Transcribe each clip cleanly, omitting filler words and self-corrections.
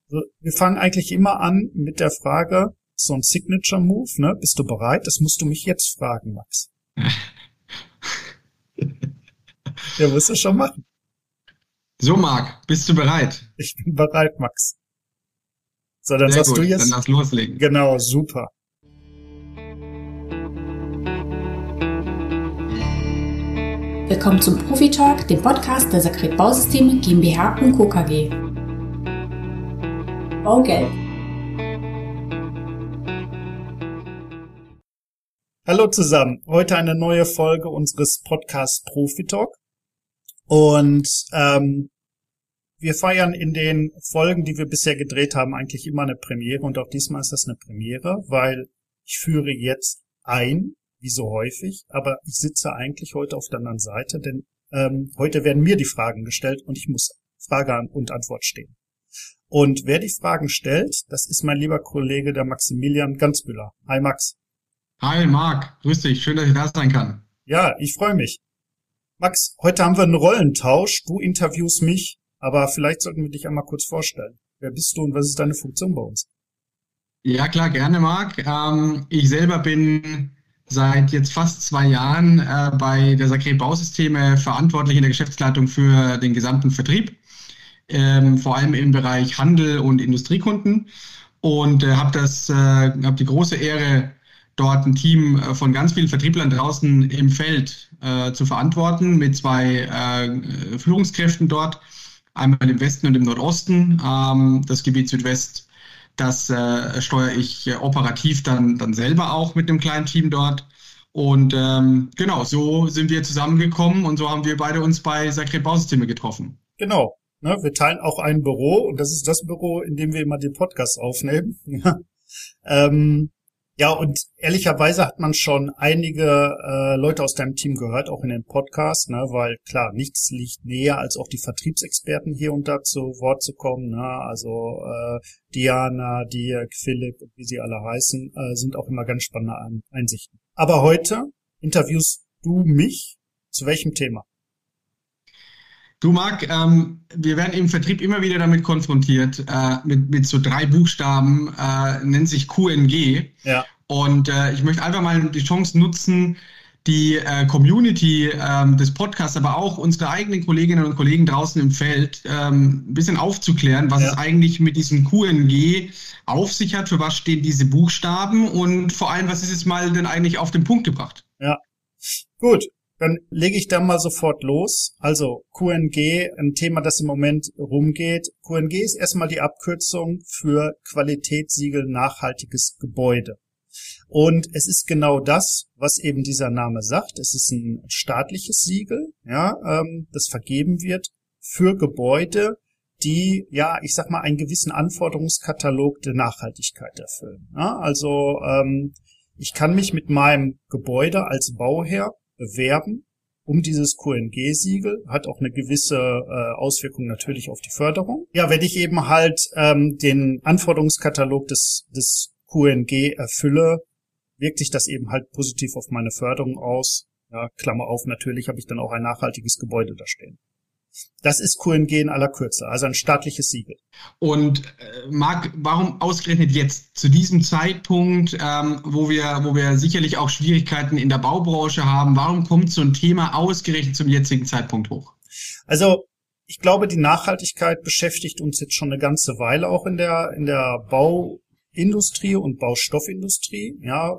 So, wir fangen eigentlich immer an mit der Frage, so ein Signature-Move, ne? Bist du bereit? Das musst du mich jetzt fragen, Max. Ja, musst du schon machen. So, Marc, bist du bereit? Ich bin bereit, Max. So, dann Sehr sagst du gut, dann jetzt, lass loslegen. genau, super. Willkommen zum Profi-Talk, dem Podcast der Sakret Bausysteme GmbH und Co. KG. Baugelb. Hallo zusammen. Heute eine neue Folge unseres Podcasts Profi Talk. Und wir feiern in den Folgen, die wir bisher gedreht haben, eigentlich immer eine Premiere. Und auch diesmal ist das eine Premiere, weil ich führe jetzt ein, wie so häufig, aber ich sitze eigentlich heute auf der anderen Seite, denn heute werden mir die Fragen gestellt und ich muss Frage und Antwort stehen. Und wer die Fragen stellt, das ist mein lieber Kollege, der Maximilian Ganzbühler. Hi Max. Hi, Marc, grüß dich, schön, dass ich da sein kann. Ja, ich freue mich. Max, heute haben wir einen Rollentausch. Du interviewst mich, aber vielleicht sollten wir dich einmal kurz vorstellen. Wer bist du und was ist deine Funktion bei uns? Ja, klar, gerne, Marc. Ich selber bin seit jetzt fast 2 Jahren bei der Sakret Bausysteme verantwortlich in der Geschäftsleitung für den gesamten Vertrieb, vor allem im Bereich Handel und Industriekunden und habe die große Ehre, dort ein Team von ganz vielen Vertrieblern draußen im Feld zu verantworten, mit 2 Führungskräften dort, einmal im Westen und im Nordosten. Das Gebiet Südwest, das steuere ich operativ dann selber auch mit einem kleinen Team dort. Und genau, so sind wir zusammengekommen und so haben wir beide uns bei Sakret Bausysteme getroffen. Genau. Ne, wir teilen auch ein Büro und das ist das Büro, in dem wir immer den Podcast aufnehmen. Ja, und ehrlicherweise hat man schon einige Leute aus deinem Team gehört, auch in den Podcast, ne, weil klar, nichts liegt näher, als auch die Vertriebsexperten hier und da zu Wort zu kommen. Ne, also Diana, Dirk, Philipp, wie sie alle heißen, sind auch immer ganz spannende Einsichten. Aber heute interviewst du mich zu welchem Thema? Du, Marc, wir werden im Vertrieb immer wieder damit konfrontiert, mit so 3 Buchstaben, nennt sich QNG. Ja. Und ich möchte einfach mal die Chance nutzen, die Community des Podcasts, aber auch unsere eigenen Kolleginnen und Kollegen draußen im Feld ein bisschen aufzuklären, was es eigentlich mit diesem QNG auf sich hat, für was stehen diese Buchstaben und vor allem, was ist es mal denn eigentlich auf den Punkt gebracht? Ja, gut. Dann lege ich da mal sofort los. Also QNG, ein Thema, das im Moment rumgeht. QNG ist erstmal die Abkürzung für Qualitätssiegel nachhaltiges Gebäude. Und es ist genau das, was eben dieser Name sagt. Es ist ein staatliches Siegel, ja, das vergeben wird für Gebäude, die, ja, ich sag mal, einen gewissen Anforderungskatalog der Nachhaltigkeit erfüllen. Ja, also ich kann mich mit meinem Gebäude als Bauherr bewerben um dieses QNG-Siegel, hat auch eine gewisse Auswirkung natürlich auf die Förderung. Ja, wenn ich eben halt den Anforderungskatalog des QNG erfülle, wirkt sich das eben halt positiv auf meine Förderung aus. Ja, Klammer auf, natürlich habe ich dann auch ein nachhaltiges Gebäude da stehen. Das ist QNG in aller Kürze, also ein staatliches Siegel. Und Marc, warum ausgerechnet jetzt, zu diesem Zeitpunkt, wo wir sicherlich auch Schwierigkeiten in der Baubranche haben, warum kommt so ein Thema ausgerechnet zum jetzigen Zeitpunkt hoch? Also ich glaube, die Nachhaltigkeit beschäftigt uns jetzt schon eine ganze Weile auch in der Bauindustrie und Baustoffindustrie, ja,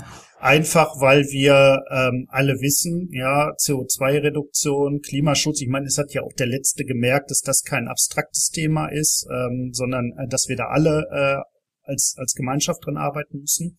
einfach weil wir alle wissen, ja, CO2-Reduktion, Klimaschutz, ich meine, es hat ja auch der Letzte gemerkt, dass das kein abstraktes Thema ist, sondern dass wir da alle als Gemeinschaft dran arbeiten müssen.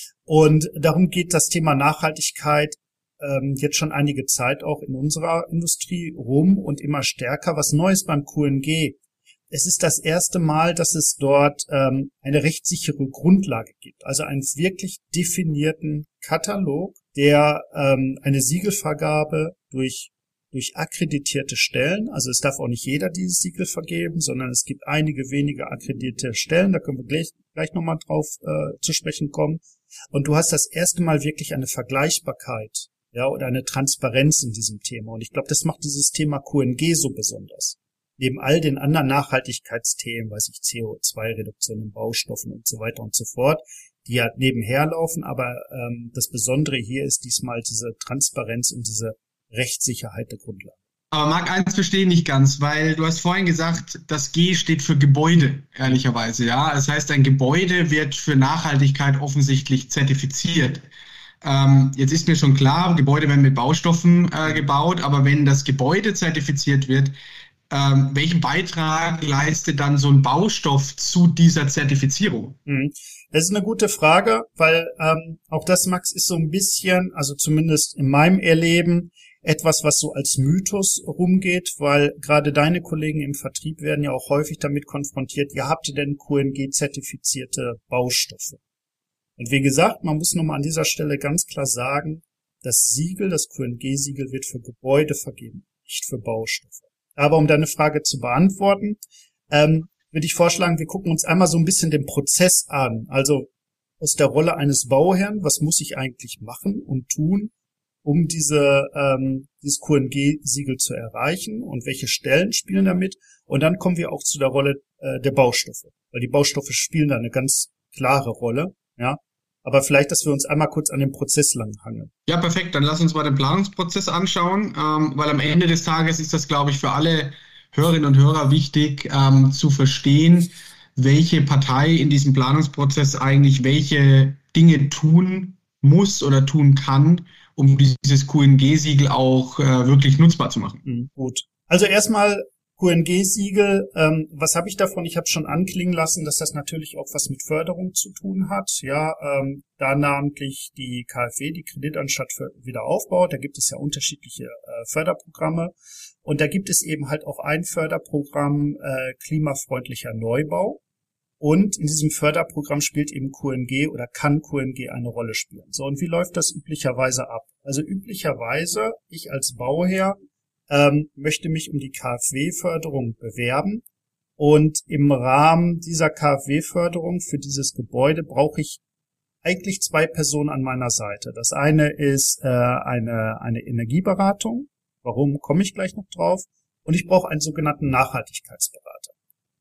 Und darum geht das Thema Nachhaltigkeit jetzt schon einige Zeit auch in unserer Industrie rum und immer stärker. Was Neues beim QNG? Es ist das erste Mal, dass es dort eine rechtssichere Grundlage gibt, also einen wirklich definierten Katalog, der eine Siegelvergabe durch akkreditierte Stellen, also es darf auch nicht jeder dieses Siegel vergeben, sondern es gibt einige wenige akkreditierte Stellen, da können wir gleich nochmal drauf zu sprechen kommen. Und du hast das erste Mal wirklich eine Vergleichbarkeit, ja, oder eine Transparenz in diesem Thema. Und ich glaube, das macht dieses Thema QNG so besonders. neben all den anderen Nachhaltigkeitsthemen, weiß ich, CO2-Reduktion in Baustoffen und so weiter und so fort, die ja nebenher laufen, aber das Besondere hier ist diesmal diese Transparenz und diese Rechtssicherheit der Grundlage. Aber Marc, eins verstehe ich nicht ganz, weil du hast vorhin gesagt, das G steht für Gebäude, ehrlicherweise, ja. Das heißt, ein Gebäude wird für Nachhaltigkeit offensichtlich zertifiziert. Jetzt ist mir schon klar, Gebäude werden mit Baustoffen gebaut, aber wenn das Gebäude zertifiziert wird, welchen Beitrag leistet dann so ein Baustoff zu dieser Zertifizierung? Das ist eine gute Frage, weil auch das, Max, ist so ein bisschen, also zumindest in meinem Erleben, etwas, was so als Mythos rumgeht, weil gerade deine Kollegen im Vertrieb werden ja auch häufig damit konfrontiert, ja, habt ihr denn QNG-zertifizierte Baustoffe? Und wie gesagt, man muss nochmal an dieser Stelle ganz klar sagen, das Siegel, das QNG-Siegel wird für Gebäude vergeben, nicht für Baustoffe. Aber um deine Frage zu beantworten, würde ich vorschlagen, wir gucken uns einmal so ein bisschen den Prozess an. Also aus der Rolle eines Bauherrn, was muss ich eigentlich machen und tun, um dieses QNG-Siegel zu erreichen und welche Stellen spielen damit. Und dann kommen wir auch zu der Rolle der Baustoffe, weil die Baustoffe spielen da eine ganz klare Rolle, ja. Aber vielleicht, dass wir uns einmal kurz an dem Prozess langhangeln. Ja, perfekt. Dann lass uns mal den Planungsprozess anschauen, weil am Ende des Tages ist das, glaube ich, für alle Hörerinnen und Hörer wichtig zu verstehen, welche Partei in diesem Planungsprozess eigentlich welche Dinge tun muss oder tun kann, um dieses QNG-Siegel auch wirklich nutzbar zu machen. Gut. Also erstmal QNG-Siegel, was habe ich davon? Ich habe schon anklingen lassen, dass das natürlich auch was mit Förderung zu tun hat. Ja, da namentlich die KfW, die Kreditanstalt für Wiederaufbau, da gibt es ja unterschiedliche Förderprogramme. Und da gibt es eben halt auch ein Förderprogramm klimafreundlicher Neubau. Und in diesem Förderprogramm spielt eben QNG oder kann QNG eine Rolle spielen. So, und wie läuft das üblicherweise ab? Also üblicherweise, ich als Bauherr möchte mich um die KfW-Förderung bewerben. Und im Rahmen dieser KfW-Förderung für dieses Gebäude brauche ich eigentlich 2 Personen an meiner Seite. Das eine ist eine Energieberatung. Warum, komme ich gleich noch drauf. Und ich brauche einen sogenannten Nachhaltigkeitsberater.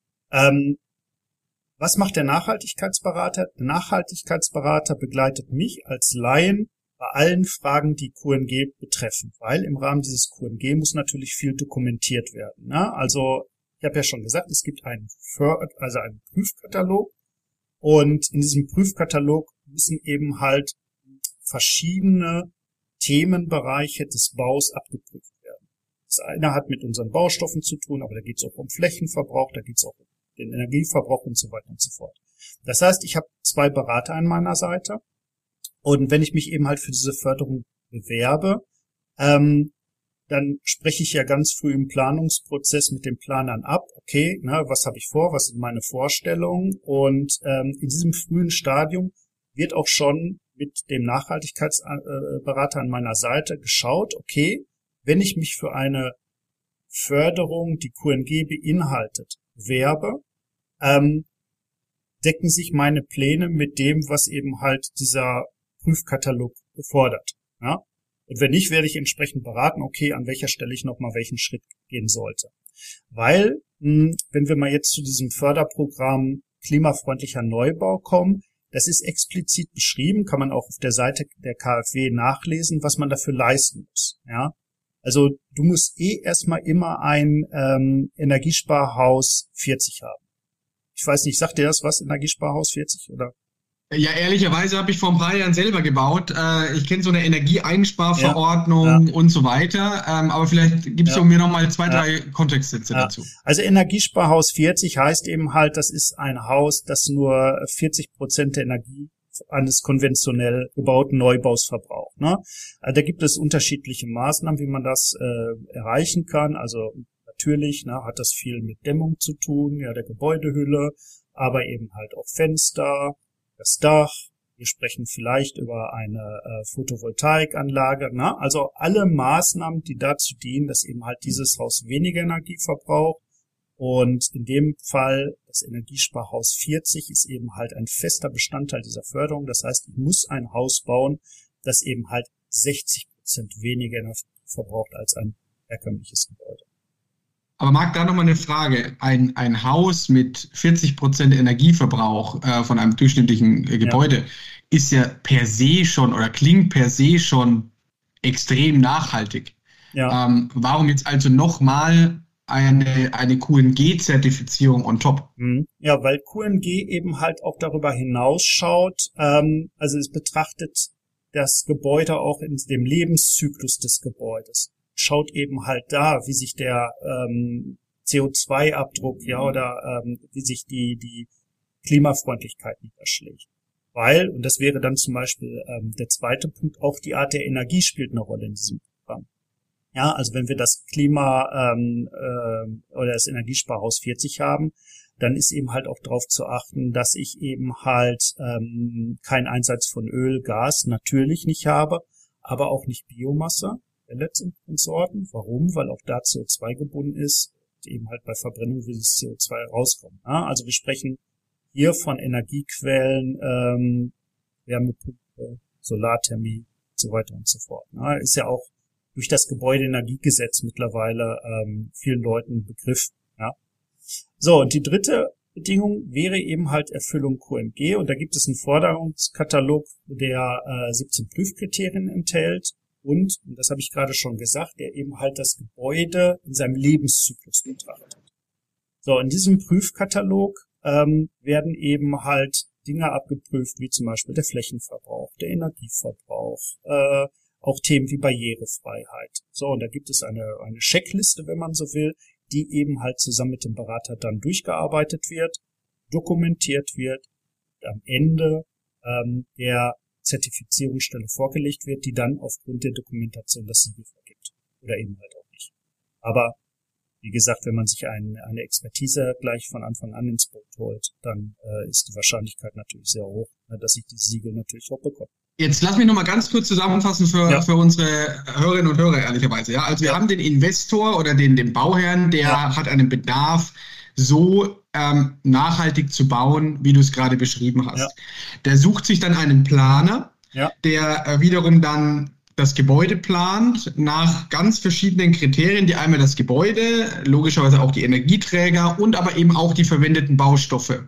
Was macht der Nachhaltigkeitsberater? Der Nachhaltigkeitsberater begleitet mich als Laien bei allen Fragen, die QNG betreffen, weil im Rahmen dieses QNG muss natürlich viel dokumentiert werden. Ne? Also ich habe ja schon gesagt, es gibt einen Prüfkatalog und in diesem Prüfkatalog müssen eben halt verschiedene Themenbereiche des Baus abgeprüft werden. Das eine hat mit unseren Baustoffen zu tun, aber da geht es auch um Flächenverbrauch, da geht es auch um den Energieverbrauch und so weiter und so fort. Das heißt, ich habe 2 Berater an meiner Seite. Und wenn ich mich eben halt für diese Förderung bewerbe, dann spreche ich ja ganz früh im Planungsprozess mit den Planern ab, okay, was habe ich vor, was sind meine Vorstellungen? Und in diesem frühen Stadium wird auch schon mit dem Nachhaltigkeitsberater an meiner Seite geschaut, okay, wenn ich mich für eine Förderung, die QNG beinhaltet, bewerbe, decken sich meine Pläne mit dem, was eben halt dieser Prüfkatalog fordert. Ja? Und wenn nicht, werde ich entsprechend beraten, okay, an welcher Stelle ich nochmal welchen Schritt gehen sollte. Weil, wenn wir mal jetzt zu diesem Förderprogramm klimafreundlicher Neubau kommen, das ist explizit beschrieben, kann man auch auf der Seite der KfW nachlesen, was man dafür leisten muss. Ja? Also du musst erstmal immer ein Energiesparhaus 40 haben. Ich weiß nicht, sagt dir das was, Energiesparhaus 40 oder? Ja, ehrlicherweise habe ich vor ein paar Jahren selber gebaut. Ich kenne so eine Energieeinsparverordnung und so weiter. Aber vielleicht gibst du mir noch mal 2, 3 Kontextsätze dazu. Also Energiesparhaus 40 heißt eben halt, das ist ein Haus, das nur 40% der Energie eines konventionell gebauten Neubaus verbraucht. Ne? Da gibt es unterschiedliche Maßnahmen, wie man das erreichen kann. Also natürlich hat das viel mit Dämmung zu tun, ja, der Gebäudehülle, aber eben halt auch Fenster, das Dach. Wir sprechen vielleicht über eine Photovoltaikanlage. Also alle Maßnahmen, die dazu dienen, dass eben halt dieses Haus weniger Energie verbraucht. Und in dem Fall, das Energiesparhaus 40 ist eben halt ein fester Bestandteil dieser Förderung. Das heißt, ich muss ein Haus bauen, das eben halt 60% weniger Energie verbraucht als ein herkömmliches Gebäude. Aber Marc, da nochmal eine Frage. Ein Haus mit 40% Energieverbrauch von einem durchschnittlichen Gebäude ist ja per se schon oder klingt per se schon extrem nachhaltig. Ja. Warum jetzt also nochmal eine QNG-Zertifizierung on top? Ja, weil QNG eben halt auch darüber hinausschaut, also es betrachtet das Gebäude auch in dem Lebenszyklus des Gebäudes. Schaut eben halt da, wie sich der CO2-Abdruck, oder wie sich die Klimafreundlichkeit niederschlägt. Weil, und das wäre dann zum Beispiel der zweite Punkt, auch die Art der Energie spielt eine Rolle in diesem Programm. Ja, also wenn wir das Klima oder das Energiesparhaus 40 haben, dann ist eben halt auch darauf zu achten, dass ich eben halt keinen Einsatz von Öl, Gas natürlich nicht habe, aber auch nicht Biomasse, Pellets und Sorten. Warum? Weil auch da CO2 gebunden ist und eben halt bei Verbrennung will das CO2 rauskommen. Ja, also wir sprechen hier von Energiequellen, Wärmepumpe, Solarthermie und so weiter und so fort. Ja, ist ja auch durch das Gebäudeenergiegesetz mittlerweile vielen Leuten ein Begriff. Ja. So, und die dritte Bedingung wäre eben halt Erfüllung QNG. Und da gibt es einen Forderungskatalog, der 17 Prüfkriterien enthält. Und das habe ich gerade schon gesagt, der eben halt das Gebäude in seinem Lebenszyklus betrachtet. So, in diesem Prüfkatalog werden eben halt Dinge abgeprüft, wie zum Beispiel der Flächenverbrauch, der Energieverbrauch, auch Themen wie Barrierefreiheit. So, und da gibt es eine Checkliste, wenn man so will, die eben halt zusammen mit dem Berater dann durchgearbeitet wird, dokumentiert wird, und am Ende der Zertifizierungsstelle vorgelegt wird, die dann aufgrund der Dokumentation das Siegel vergibt. Oder eben halt auch nicht. Aber wie gesagt, wenn man sich eine Expertise gleich von Anfang an ins Boot holt, dann ist die Wahrscheinlichkeit natürlich sehr hoch, dass ich dieses Siegel natürlich auch bekomme. Jetzt lass mich noch mal ganz kurz zusammenfassen für unsere Hörerinnen und Hörer, ehrlicherweise. Ja, also wir haben den Investor oder den Bauherrn, der hat einen Bedarf, so nachhaltig zu bauen, wie du es gerade beschrieben hast. Ja. Der sucht sich dann einen Planer, der wiederum dann das Gebäude plant nach ganz verschiedenen Kriterien, die einmal das Gebäude, logischerweise auch die Energieträger und aber eben auch die verwendeten Baustoffe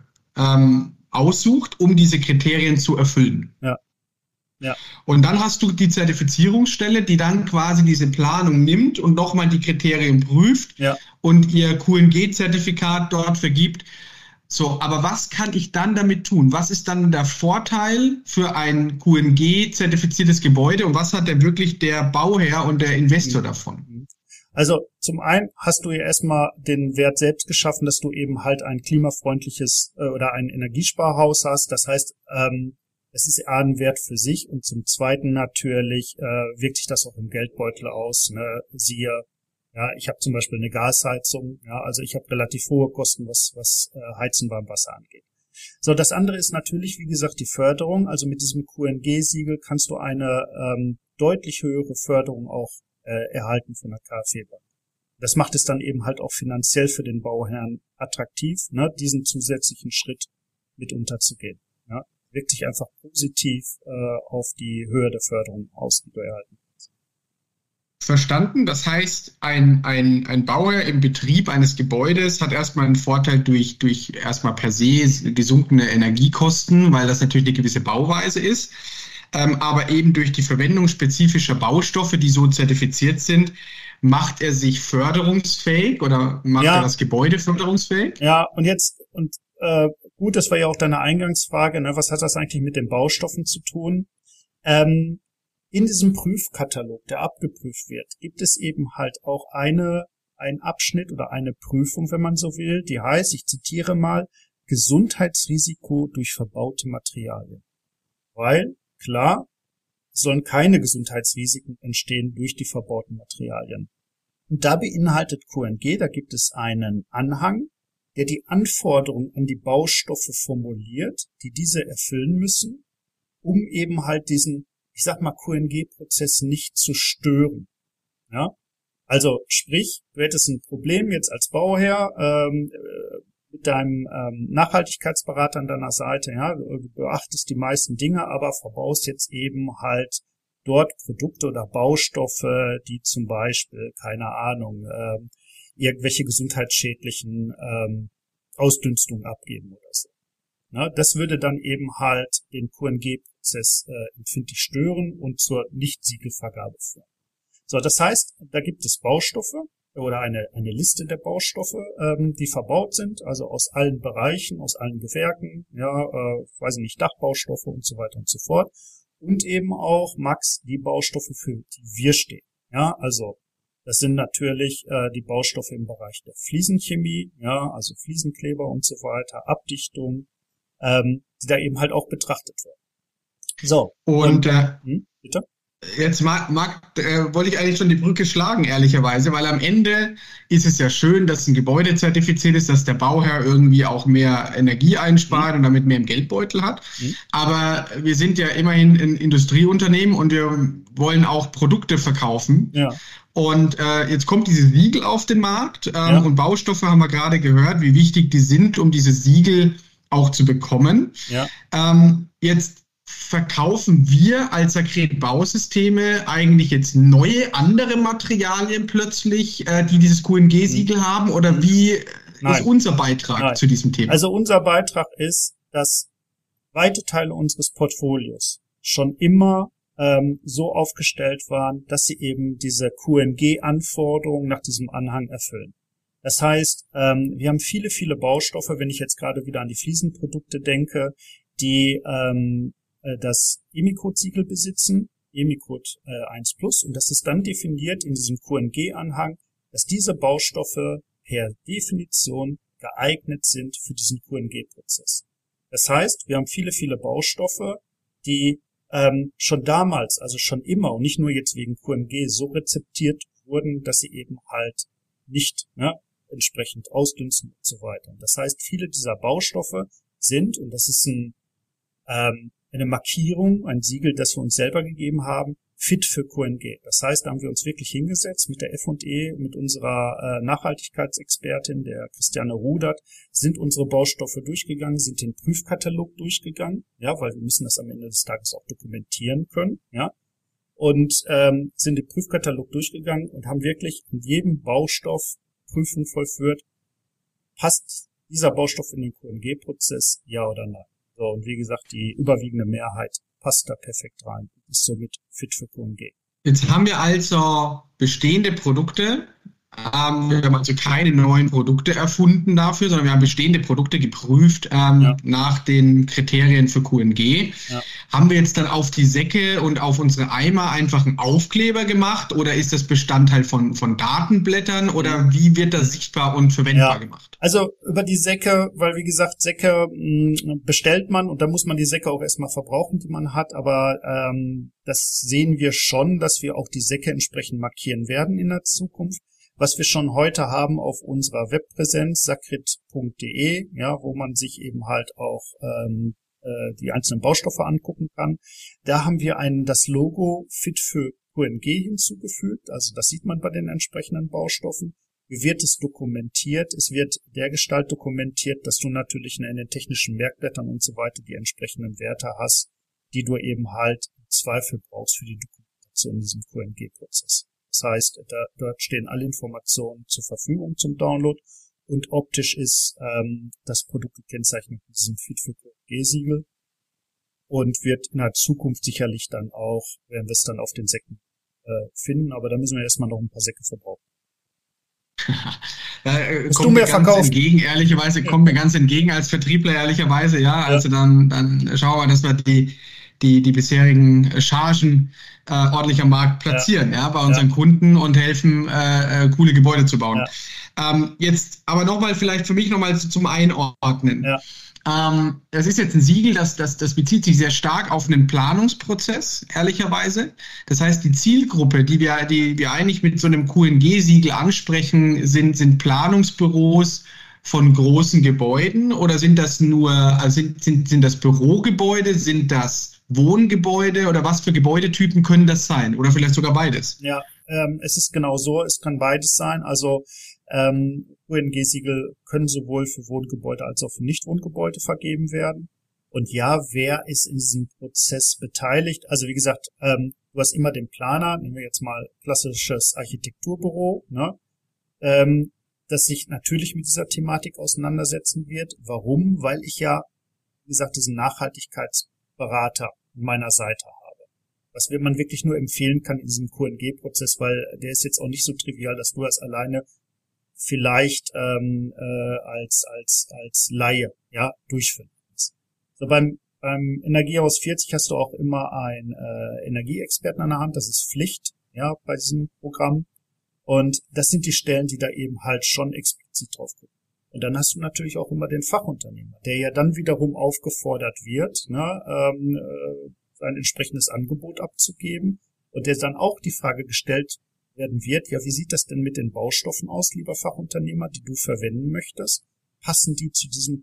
aussucht, um diese Kriterien zu erfüllen. Ja. Ja. Und dann hast du die Zertifizierungsstelle, die dann quasi diese Planung nimmt und nochmal die Kriterien prüft und ihr QNG-Zertifikat dort vergibt. So, aber was kann ich dann damit tun? Was ist dann der Vorteil für ein QNG-zertifiziertes Gebäude und was hat denn wirklich der Bauherr und der Investor davon? Also zum einen hast du ja erstmal den Wert selbst geschaffen, dass du eben halt ein klimafreundliches oder ein Energiesparhaus hast. Das heißt, es ist eher ein Wert für sich und zum Zweiten natürlich wirkt sich das auch im Geldbeutel aus. Ne? Siehe, ich habe zum Beispiel eine Gasheizung, also ich habe relativ hohe Kosten, was Heizen beim Wasser angeht. So, das andere ist natürlich, wie gesagt, die Förderung. Also mit diesem QNG-Siegel kannst du eine deutlich höhere Förderung auch erhalten von der KfW-Bank. Das macht es dann eben halt auch finanziell für den Bauherrn attraktiv, ne, diesen zusätzlichen Schritt mit unterzugehen. Ja. Wirkt sich einfach positiv auf die Höhe der Förderung aus, die du erhalten kannst. Verstanden. Das heißt, ein Bauherr im Betrieb eines Gebäudes hat erstmal einen Vorteil durch erstmal per se gesunkene Energiekosten, weil das natürlich eine gewisse Bauweise ist. Aber eben durch die Verwendung spezifischer Baustoffe, die so zertifiziert sind, macht er sich förderungsfähig oder macht er das Gebäude förderungsfähig? Ja, gut, das war ja auch deine Eingangsfrage, ne? Was hat das eigentlich mit den Baustoffen zu tun? In diesem Prüfkatalog, der abgeprüft wird, gibt es eben halt auch einen Abschnitt oder eine Prüfung, wenn man so will, die heißt, ich zitiere mal, Gesundheitsrisiko durch verbaute Materialien. Weil, klar, es sollen keine Gesundheitsrisiken entstehen durch die verbauten Materialien. Und da beinhaltet QNG, da gibt es einen Anhang, der die Anforderungen an die Baustoffe formuliert, die diese erfüllen müssen, um eben halt diesen, ich sag mal, QNG-Prozess nicht zu stören. Ja, also sprich, du hättest ein Problem jetzt als Bauherr mit deinem Nachhaltigkeitsberater an deiner Seite, du beachtest die meisten Dinge, aber verbaust jetzt eben halt dort Produkte oder Baustoffe, die zum Beispiel, keine Ahnung, irgendwelche gesundheitsschädlichen Ausdünstungen abgeben oder so. Ne? Das würde dann eben halt den QNG-Prozess empfindlich stören und zur Nicht-Siegelvergabe führen. So, das heißt, da gibt es Baustoffe oder eine Liste der Baustoffe, die verbaut sind, also aus allen Bereichen, aus allen Gewerken, weiß ich nicht, Dachbaustoffe und so weiter und so fort. Und eben auch, Max, die Baustoffe, für die wir stehen. Ja, also das sind natürlich die Baustoffe im Bereich der Fliesenchemie, ja, also Fliesenkleber und so weiter, Abdichtung, die da eben halt auch betrachtet werden. So. Und bitte? Jetzt wollte ich eigentlich schon die Brücke schlagen, ehrlicherweise, weil am Ende ist es ja schön, dass ein Gebäude zertifiziert ist, dass der Bauherr irgendwie auch mehr Energie einspart und damit mehr im Geldbeutel hat. Aber wir sind ja immerhin ein Industrieunternehmen und wir wollen auch Produkte verkaufen. Ja. Und jetzt kommt dieses Siegel auf den Markt und Baustoffe haben wir gerade gehört, wie wichtig die sind, um dieses Siegel auch zu bekommen. Ja. Jetzt verkaufen wir als Sakret Bausysteme eigentlich jetzt neue, andere Materialien plötzlich, die dieses QNG-Siegel haben? Oder wie ist unser Beitrag zu diesem Thema? Also unser Beitrag ist, dass weite Teile unseres Portfolios schon immer so aufgestellt waren, dass sie eben diese QNG-Anforderungen nach diesem Anhang erfüllen. Das heißt, wir haben viele, viele Baustoffe, wenn ich jetzt gerade wieder an die Fliesenprodukte denke, die das EMICOD-Siegel besitzen, EMICOD 1+, und das ist dann definiert in diesem QNG-Anhang, dass diese Baustoffe per Definition geeignet sind für diesen QNG-Prozess. Das heißt, wir haben viele, viele Baustoffe, die schon damals, also schon immer und nicht nur jetzt wegen QNG so rezeptiert wurden, dass sie eben halt nicht entsprechend ausdünsten und so weiter. Das heißt, viele dieser Baustoffe sind, und das ist eine Markierung, ein Siegel, das wir uns selber gegeben haben, fit für QNG. Das heißt, da haben wir uns wirklich hingesetzt mit der F&E, mit unserer Nachhaltigkeitsexpertin, der Christiane Rudert, sind unsere Baustoffe durchgegangen, sind den Prüfkatalog durchgegangen, ja, weil wir müssen das am Ende des Tages auch dokumentieren können, ja, und sind den Prüfkatalog durchgegangen und haben wirklich in jedem Baustoff Prüfung vollführt, passt dieser Baustoff in den QNG-Prozess, ja oder nein. So, und wie gesagt, die überwiegende Mehrheit passt da perfekt rein, ist somit fit für QNG. Jetzt haben wir also bestehende Produkte. Wir haben also keine neuen Produkte erfunden dafür, sondern wir haben bestehende Produkte geprüft nach den Kriterien für QNG. Ja. Haben wir jetzt dann auf die Säcke und auf unsere Eimer einfach einen Aufkleber gemacht oder ist das Bestandteil von Datenblättern oder wie wird das sichtbar und verwendbar gemacht? Also über die Säcke, weil wie gesagt, Säcke bestellt man und da muss man die Säcke auch erstmal verbrauchen, die man hat, aber das sehen wir schon, dass wir auch die Säcke entsprechend markieren werden in der Zukunft. Was wir schon heute haben auf unserer Webpräsenz, sakrit.de, ja, wo man sich eben halt auch die einzelnen Baustoffe angucken kann. Da haben wir das Logo Fit für QNG hinzugefügt, also das sieht man bei den entsprechenden Baustoffen. Wie wird es dokumentiert? Es wird dergestalt dokumentiert, dass du natürlich in den technischen Merkblättern und so weiter die entsprechenden Werte hast, die du eben halt im Zweifel brauchst für die Dokumentation in diesem QNG-Prozess. Das heißt, dort stehen alle Informationen zur Verfügung zum Download und optisch ist das Produkt gekennzeichnet mit diesem Fit für QNG-Siegel und wird in der Zukunft sicherlich dann auch, werden wir es dann auf den Säcken finden, aber da müssen wir erstmal noch ein paar Säcke verbrauchen. Kommt mir ganz entgegen, ehrlicherweise, kommt mir ganz entgegen als Vertriebler, ehrlicherweise, ja. Also dann schauen wir, dass wir die bisherigen Chargen ordentlich am Markt platzieren, bei unseren Kunden und helfen, coole Gebäude zu bauen. Ja. Jetzt aber nochmal vielleicht für mich nochmal zum Einordnen. Ja. Das ist jetzt ein Siegel, das bezieht sich sehr stark auf einen Planungsprozess, ehrlicherweise. Das heißt, die Zielgruppe, die wir eigentlich mit so einem QNG-Siegel ansprechen, sind Planungsbüros von großen Gebäuden oder sind das sind das Bürogebäude, sind das Wohngebäude oder was für Gebäudetypen können das sein? Oder vielleicht sogar beides? Ja, es ist genau so, es kann beides sein. Also QNG-Siegel können sowohl für Wohngebäude als auch für Nichtwohngebäude vergeben werden. Und ja, wer ist in diesem Prozess beteiligt? Also wie gesagt, du hast immer den Planer, nehmen wir jetzt mal klassisches Architekturbüro, ne? das sich natürlich mit dieser Thematik auseinandersetzen wird. Warum? Weil ich ja, wie gesagt, diesen Nachhaltigkeitsberater an meiner Seite habe. Was man wirklich nur empfehlen kann in diesem QNG-Prozess, weil der ist jetzt auch nicht so trivial, dass du das alleine vielleicht als Laie durchführen kannst. So beim Energiehaus 40 hast du auch immer einen Energieexperten an der Hand, das ist Pflicht, bei diesem Programm. Und das sind die Stellen, die da eben halt schon explizit drauf gucken. Und dann hast du natürlich auch immer den Fachunternehmer, der ja dann wiederum aufgefordert wird, sein entsprechendes Angebot abzugeben und der dann auch die Frage gestellt werden wird, ja, wie sieht das denn mit den Baustoffen aus, lieber Fachunternehmer, die du verwenden möchtest? Passen die zu diesem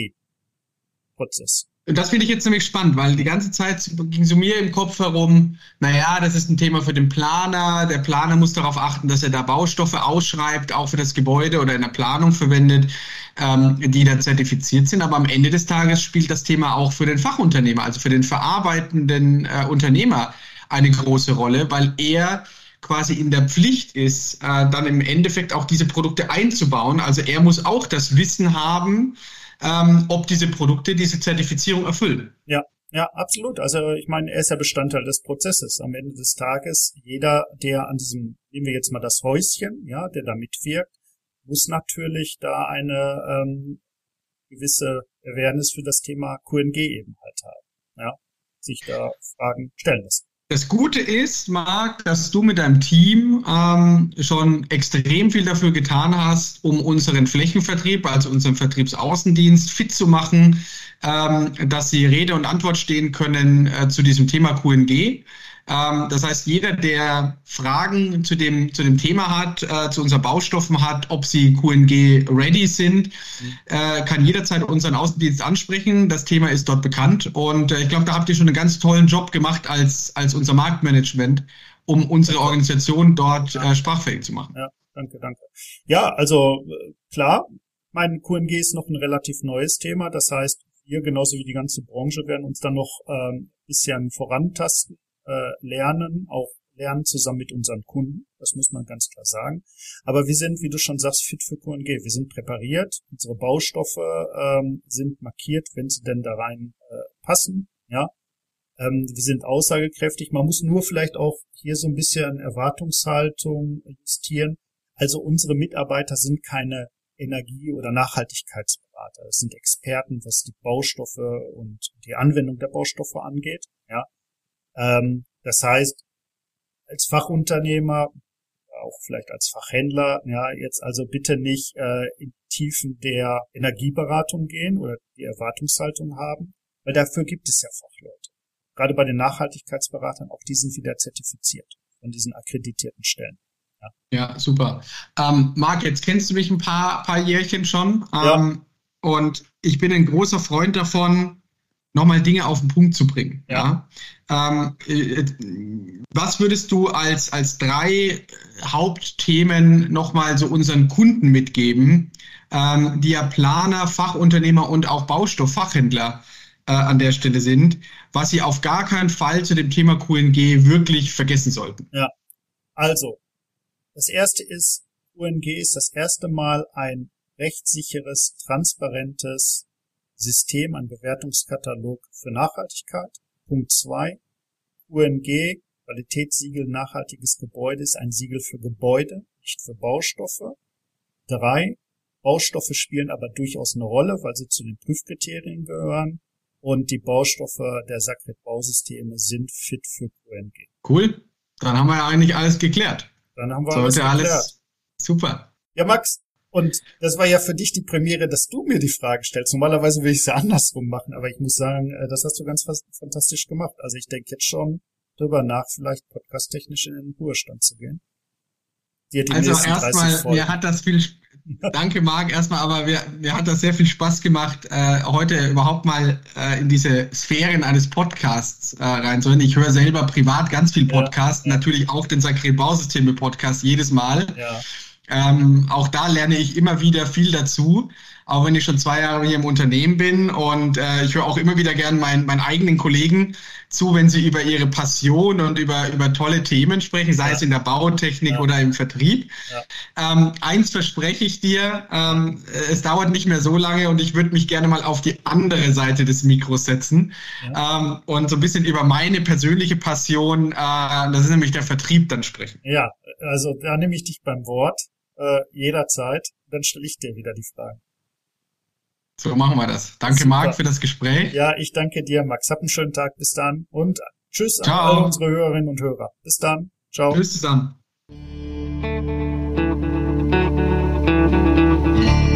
QNG-Prozess? Das finde ich jetzt nämlich spannend, weil die ganze Zeit ging so mir im Kopf herum, das ist ein Thema für den Planer. Der Planer muss darauf achten, dass er da Baustoffe ausschreibt, auch für das Gebäude oder in der Planung verwendet, die dann zertifiziert sind. Aber am Ende des Tages spielt das Thema auch für den Fachunternehmer, also für den verarbeitenden Unternehmer eine große Rolle, weil er quasi in der Pflicht ist, dann im Endeffekt auch diese Produkte einzubauen. Also er muss auch das Wissen haben, ob diese Produkte diese Zertifizierung erfüllen. Ja, absolut. Also ich meine, er ist ja Bestandteil des Prozesses. Am Ende des Tages, jeder, der an diesem, nehmen wir jetzt mal das Häuschen, der da mitwirkt, muss natürlich da eine gewisse Awareness für das Thema QNG eben halt haben. Sich da Fragen stellen lassen. Das Gute ist, Marc, dass du mit deinem Team schon extrem viel dafür getan hast, um unseren Flächenvertrieb, also unseren Vertriebsaußendienst fit zu machen, dass sie Rede und Antwort stehen können zu diesem Thema QNG. Das heißt, jeder, der Fragen zu dem Thema hat, zu unseren Baustoffen hat, ob sie QNG-ready sind, kann jederzeit unseren Außendienst ansprechen. Das Thema ist dort bekannt und ich glaube, da habt ihr schon einen ganz tollen Job gemacht als unser Marktmanagement, um unsere Organisation dort sprachfähig zu machen. Ja, danke. Ja, also klar, mein QNG ist noch ein relativ neues Thema. Das heißt, wir genauso wie die ganze Branche werden uns dann noch ein bisschen vorantasten. Lernen zusammen mit unseren Kunden, das muss man ganz klar sagen. Aber wir sind, wie du schon sagst, fit für QNG. Wir sind präpariert, unsere Baustoffe sind markiert, wenn sie denn da rein passen. Wir sind aussagekräftig. Man muss nur vielleicht auch hier so ein bisschen Erwartungshaltung justieren. Also unsere Mitarbeiter sind keine Energie- oder Nachhaltigkeitsberater. Das sind Experten, was die Baustoffe und die Anwendung der Baustoffe angeht. Das heißt, als Fachunternehmer, auch vielleicht als Fachhändler, jetzt also bitte nicht in Tiefen der Energieberatung gehen oder die Erwartungshaltung haben, weil dafür gibt es ja Fachleute. Gerade bei den Nachhaltigkeitsberatern, auch die sind wieder zertifiziert von diesen akkreditierten Stellen. Ja, super. Marc, jetzt kennst du mich ein paar Jährchen schon und ich bin ein großer Freund davon, nochmal Dinge auf den Punkt zu bringen. Was würdest du als 3 Hauptthemen nochmal so unseren Kunden mitgeben, die ja Planer, Fachunternehmer und auch Baustofffachhändler an der Stelle sind, was sie auf gar keinen Fall zu dem Thema QNG wirklich vergessen sollten? Ja, also das erste ist, QNG ist das erste Mal ein rechtssicheres, transparentes System, ein Bewertungskatalog für Nachhaltigkeit. Punkt 2, QNG, Qualitätssiegel nachhaltiges Gebäude, ist ein Siegel für Gebäude, nicht für Baustoffe. 3, Baustoffe spielen aber durchaus eine Rolle, weil sie zu den Prüfkriterien gehören. Und die Baustoffe der Sacred Bausysteme sind fit für QNG. Cool, dann haben wir ja eigentlich alles geklärt. Dann haben wir alles super. Ja, Max. Und das war ja für dich die Premiere, dass du mir die Frage stellst. Normalerweise will ich es ja andersrum machen, aber ich muss sagen, das hast du ganz fantastisch gemacht. Also ich denke jetzt schon drüber nach, vielleicht podcasttechnisch in den Ruhestand zu gehen. Also erstmal, mir hat das danke Marc, erstmal, aber mir hat das sehr viel Spaß gemacht, heute überhaupt mal in diese Sphären eines Podcasts reinzuhören. Ich höre selber privat ganz viel Podcast, natürlich auch den Sacred Bausysteme Podcast jedes Mal. Auch da lerne ich immer wieder viel dazu, auch wenn ich schon 2 Jahre hier im Unternehmen bin. Und ich höre auch immer wieder gern meinen eigenen Kollegen zu, wenn sie über ihre Passion und über tolle Themen sprechen, sei es in der Bautechnik oder im Vertrieb. Eins verspreche ich dir, es dauert nicht mehr so lange und ich würde mich gerne mal auf die andere Seite des Mikros setzen und so ein bisschen über meine persönliche Passion, das ist nämlich der Vertrieb, dann sprechen. Ja, also da nehme ich dich beim Wort, jederzeit, dann stelle ich dir wieder die Fragen. So machen wir das. Danke, super. Marc, für das Gespräch. Ja, ich danke dir, Max. Hab einen schönen Tag. Bis dann. Und tschüss Ciao. an alle unsere Hörerinnen und Hörer. Bis dann. Ciao. Tschüss zusammen.